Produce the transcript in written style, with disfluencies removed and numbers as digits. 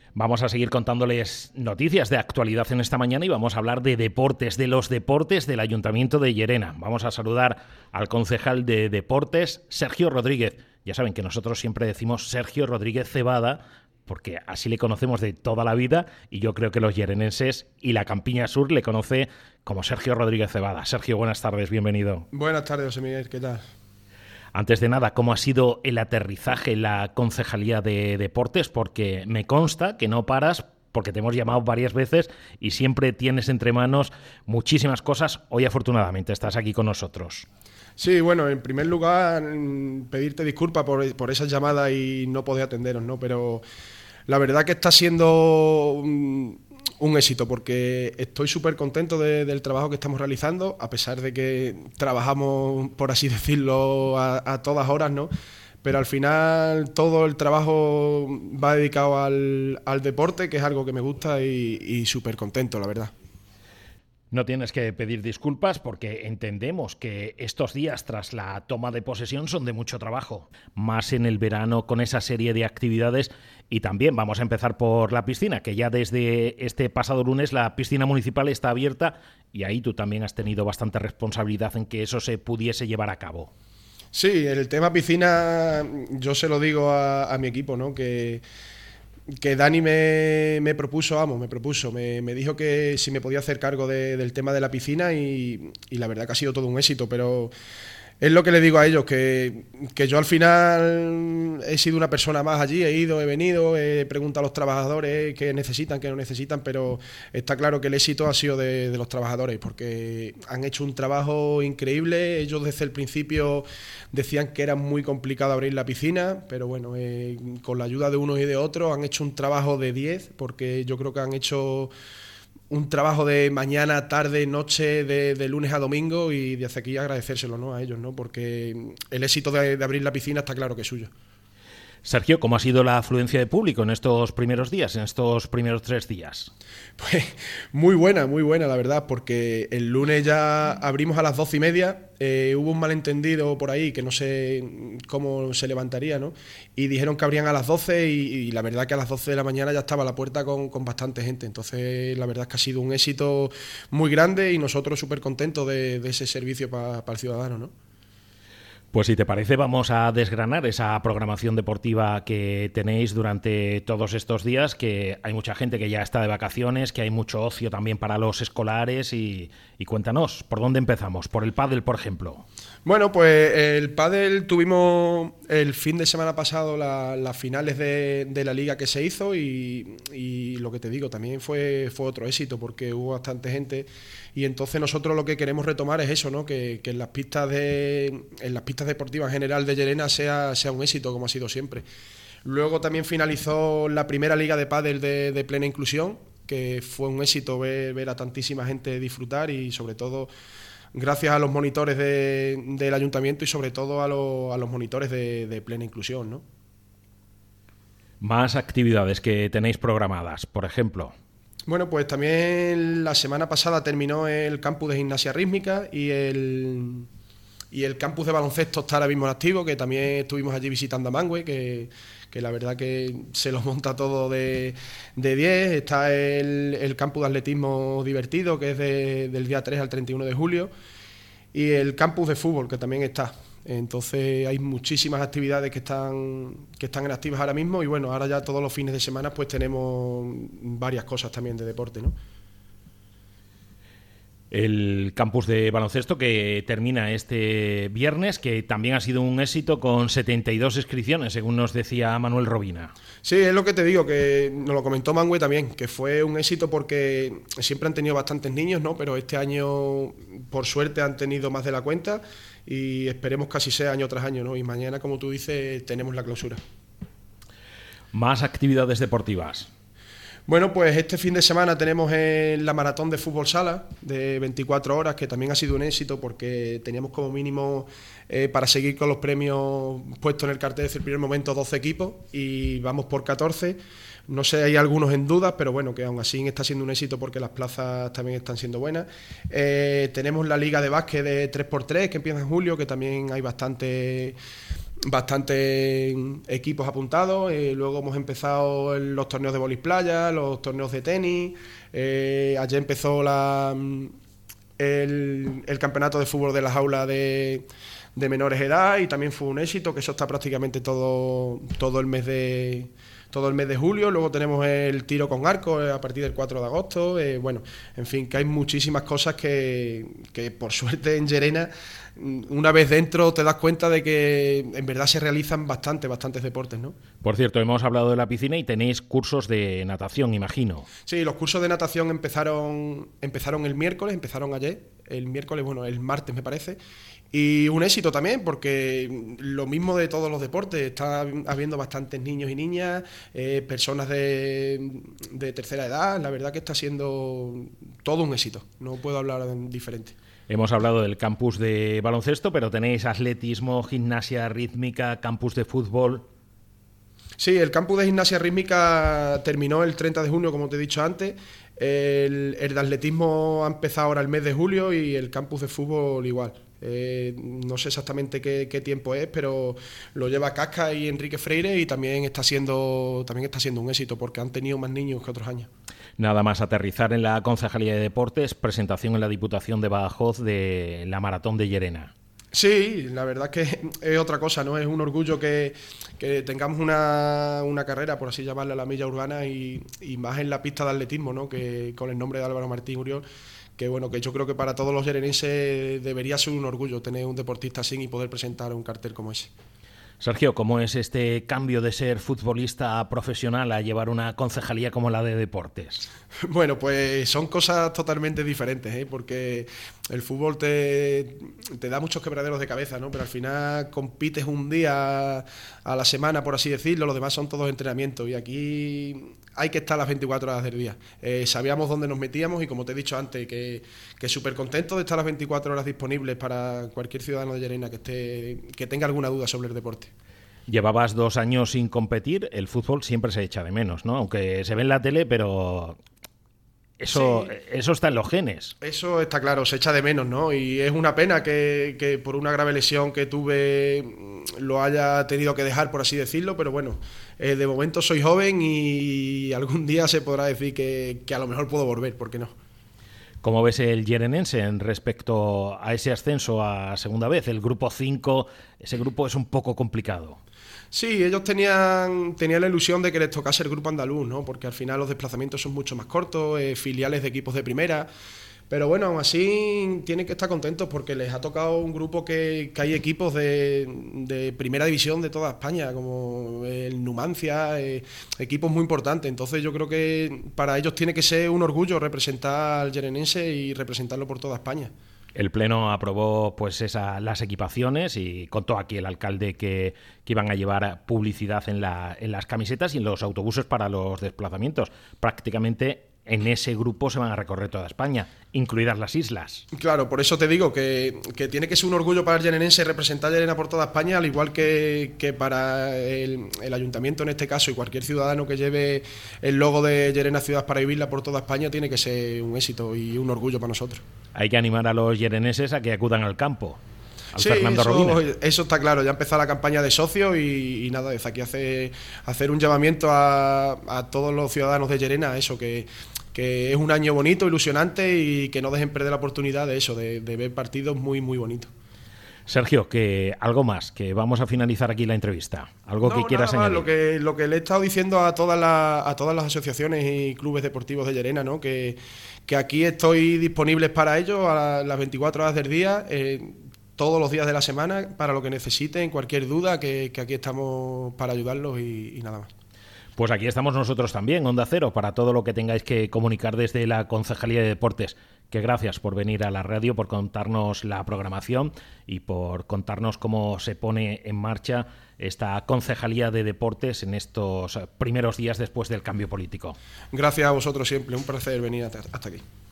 Vamos a seguir contándoles noticias de actualidad en esta mañana y vamos a hablar de deportes, de los deportes del Ayuntamiento de Llerena. Vamos a saludar al concejal de Deportes, Sergio Rodríguez. Ya saben que nosotros siempre decimos Sergio Rodríguez Cebada, porque así le conocemos de toda la vida y yo creo que los llerenenses y la Campiña Sur le conoce como Sergio Rodríguez Cebada. Sergio, buenas tardes, bienvenido. Buenas tardes, José Miguel, ¿qué tal? Antes de nada, ¿cómo ha sido el aterrizaje en la Concejalía de Deportes? Porque me consta que no paras, porque te hemos llamado varias veces y siempre tienes entre manos muchísimas cosas. Hoy, afortunadamente, estás aquí con nosotros. Sí, bueno, en primer lugar, pedirte disculpas por esas llamadas y no poder atenderos, ¿no? Pero la verdad que está siendo un éxito, porque estoy súper contento del trabajo que estamos realizando, a pesar de que trabajamos, por así decirlo, a todas horas, ¿no? Pero al final todo el trabajo va dedicado al deporte, que es algo que me gusta y súper contento, la verdad. No tienes que pedir disculpas porque entendemos que estos días tras la toma de posesión son de mucho trabajo, más en el verano con esa serie de actividades. Y también vamos a empezar por la piscina, que ya desde este pasado lunes la piscina municipal está abierta y ahí tú también has tenido bastante responsabilidad en que eso se pudiese llevar a cabo. Sí, el tema piscina yo se lo digo a mi equipo, ¿no? Que Dani me dijo que si me podía hacer cargo del tema de la piscina y la verdad que ha sido todo un éxito, pero es lo que le digo a ellos, que yo al final he sido una persona más allí, he ido, he venido, he preguntado a los trabajadores qué necesitan, qué no necesitan, pero está claro que el éxito ha sido de los trabajadores, porque han hecho un trabajo increíble. Ellos desde el principio decían que era muy complicado abrir la piscina, pero bueno, con la ayuda de unos y de otros han hecho un trabajo de 10, porque yo creo que han hecho un trabajo de mañana, tarde, noche, de lunes a domingo, y desde aquí agradecérselo, ¿no?, a ellos, ¿no?, porque el éxito de abrir la piscina está claro que es suyo. Sergio, ¿cómo ha sido la afluencia de público en estos primeros días, en estos primeros 3 días? Pues muy buena, la verdad, porque el lunes ya abrimos a las 12:30, hubo un malentendido por ahí que no sé cómo se levantaría, ¿no?, y dijeron que abrían a las 12 y la verdad que a las 12 de la mañana ya estaba la puerta con bastante gente. Entonces la verdad es que ha sido un éxito muy grande y nosotros súper contentos de ese servicio para el ciudadano, ¿no? Pues si te parece vamos a desgranar esa programación deportiva que tenéis durante todos estos días, que hay mucha gente que ya está de vacaciones, que hay mucho ocio también para los escolares y cuéntanos, ¿por dónde empezamos? ¿Por el pádel, por ejemplo? Bueno, pues el pádel tuvimos el fin de semana pasado las finales de la liga que se hizo y lo que te digo, también fue otro éxito porque hubo bastante gente y entonces nosotros lo que queremos retomar es eso, ¿no?, que en las pistas deportivas en general de Llerena sea un éxito como ha sido siempre. Luego también finalizó la primera liga de pádel de plena inclusión, que fue un éxito ver a tantísima gente disfrutar y sobre todo gracias a los monitores del ayuntamiento y sobre todo a los monitores de plena inclusión, ¿no? Más actividades que tenéis programadas, por ejemplo. Bueno, pues también la semana pasada terminó el campus de gimnasia rítmica y el campus de baloncesto está ahora mismo en activo, que también estuvimos allí visitando a Mangue, que la verdad que se lo monta todo de 10. Está el campus de atletismo divertido, que es del día 3 al 31 de julio, y el campus de fútbol, que también está. Entonces hay muchísimas actividades que están en activas ahora mismo y bueno, ahora ya todos los fines de semana pues tenemos varias cosas también de deporte, ¿no? El campus de baloncesto que termina este viernes, que también ha sido un éxito con 72 inscripciones, según nos decía Manuel Robina. Sí, es lo que te digo, que nos lo comentó Mangue también, que fue un éxito porque siempre han tenido bastantes niños, ¿no?, pero este año por suerte han tenido más de la cuenta y esperemos que así sea año tras año, ¿no? Y mañana, como tú dices, tenemos la clausura. Más actividades deportivas. Bueno, pues este fin de semana tenemos la maratón de fútbol sala de 24 horas, que también ha sido un éxito porque teníamos como mínimo para seguir con los premios puestos en el cartel desde el primer momento 12 equipos y vamos por 14. No sé, hay algunos en dudas, pero bueno, que aún así está siendo un éxito porque las plazas también están siendo buenas. Tenemos la liga de básquet de 3x3 que empieza en julio, que también hay bastante bastantes equipos apuntados. Luego hemos empezado los torneos de voleibol playa, los torneos de tenis. Ayer empezó el campeonato de fútbol de las aulas de menores de edad, y también fue un éxito, que eso está prácticamente todo el mes de julio. Luego tenemos el tiro con arco a partir del 4 de agosto. Bueno, en fin, que hay muchísimas cosas que por suerte en Llerena, una vez dentro, te das cuenta de que en verdad se realizan bastantes deportes, ¿no? Por cierto, hemos hablado de la piscina y tenéis cursos de natación, imagino. Sí, los cursos de natación empezaron el miércoles, empezaron ayer, el martes me parece. Y un éxito también, porque lo mismo de todos los deportes, está habiendo bastantes niños y niñas, personas de tercera edad. La verdad que está siendo todo un éxito, no puedo hablar diferente. Hemos hablado del campus de baloncesto, pero tenéis atletismo, gimnasia rítmica, campus de fútbol. Sí, el campus de gimnasia rítmica terminó el 30 de junio, como te he dicho antes. El de atletismo ha empezado ahora el mes de julio, y el campus de fútbol igual. No sé exactamente qué tiempo es, pero lo lleva Casca y Enrique Freire, y también está siendo un éxito, porque han tenido más niños que otros años. Nada más aterrizar en la Concejalía de Deportes, presentación en la Diputación de Badajoz de la Maratón de Llerena. Sí, la verdad es que es otra cosa, ¿no? Es un orgullo que tengamos una carrera, por así llamarla, la milla urbana, y más en la pista de atletismo, ¿no? Que con el nombre de Álvaro Martín Uriol, que bueno, que yo creo que para todos los llerenenses debería ser un orgullo tener un deportista así y poder presentar un cartel como ese. Sergio, ¿cómo es este cambio de ser futbolista profesional a llevar una concejalía como la de deportes? Bueno, pues son cosas totalmente diferentes, porque el fútbol te da muchos quebraderos de cabeza, ¿no? Pero al final compites un día a la semana, por así decirlo, los demás son todos entrenamientos, y aquí hay que estar las 24 horas del día. Sabíamos dónde nos metíamos, y como te he dicho antes, que súper contento de estar las 24 horas disponibles para cualquier ciudadano de Llerena que tenga alguna duda sobre el deporte. Llevabas 2 años sin competir, el fútbol siempre se echa de menos, ¿no? Aunque se ve en la tele, pero eso está en los genes. Eso está claro, se echa de menos, ¿no? Y es una pena que por una grave lesión que tuve lo haya tenido que dejar, por así decirlo, pero bueno, de momento soy joven y algún día se podrá decir que a lo mejor puedo volver, ¿por qué no? ¿Cómo ves el Llerenense en respecto a ese ascenso a segunda vez? El grupo 5, ese grupo es un poco complicado. Sí, ellos tenían la ilusión de que les tocase el grupo andaluz, ¿no? Porque al final los desplazamientos son mucho más cortos, filiales de equipos de primera. Pero bueno, aún así tienen que estar contentos porque les ha tocado un grupo que hay equipos de primera división de toda España, como el Numancia, equipos muy importantes. Entonces yo creo que para ellos tiene que ser un orgullo representar al Llerenense y representarlo por toda España. El Pleno aprobó pues las equipaciones y contó aquí el alcalde que iban a llevar publicidad en las camisetas y en los autobuses para los desplazamientos. Prácticamente en ese grupo se van a recorrer toda España, incluidas las islas. Claro, por eso te digo que tiene que ser un orgullo para el llerenense representar a Llerena por toda España, al igual que para el ayuntamiento en este caso, y cualquier ciudadano que lleve el logo de Llerena Ciudad para Vivirla por toda España, tiene que ser un éxito y un orgullo para nosotros. Hay que animar a los llereneses a que acudan al campo. Sí, eso está claro, ya empezó la campaña de socios y nada, desde aquí hacer un llamamiento a todos los ciudadanos de Llerena, eso, que es un año bonito, ilusionante, y que no dejen perder la oportunidad de ver partidos muy, muy bonitos. Sergio, que algo más, que vamos a finalizar aquí la entrevista. ¿Algo que quieras añadir? Lo que le he estado diciendo a todas las asociaciones y clubes deportivos de Llerena, ¿no? Que aquí estoy disponible para ellos a las 24 horas del día, todos los días de la semana, para lo que necesiten, cualquier duda, que aquí estamos para ayudarlos y nada más. Pues aquí estamos nosotros también, Onda Cero, para todo lo que tengáis que comunicar desde la Concejalía de Deportes. Que gracias por venir a la radio, por contarnos la programación y por contarnos cómo se pone en marcha esta Concejalía de Deportes en estos primeros días después del cambio político. Gracias a vosotros siempre, un placer venir hasta aquí.